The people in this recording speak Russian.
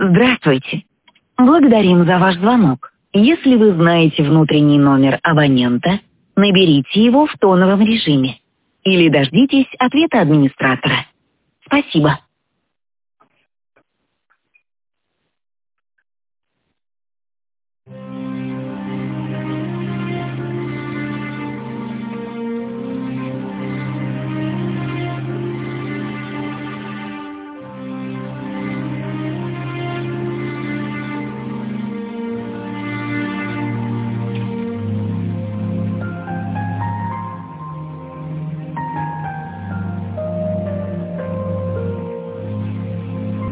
Здравствуйте. Благодарим за ваш звонок. Если вы знаете внутренний номер абонента, наберите его в тоновом режиме или дождитесь ответа администратора. Спасибо.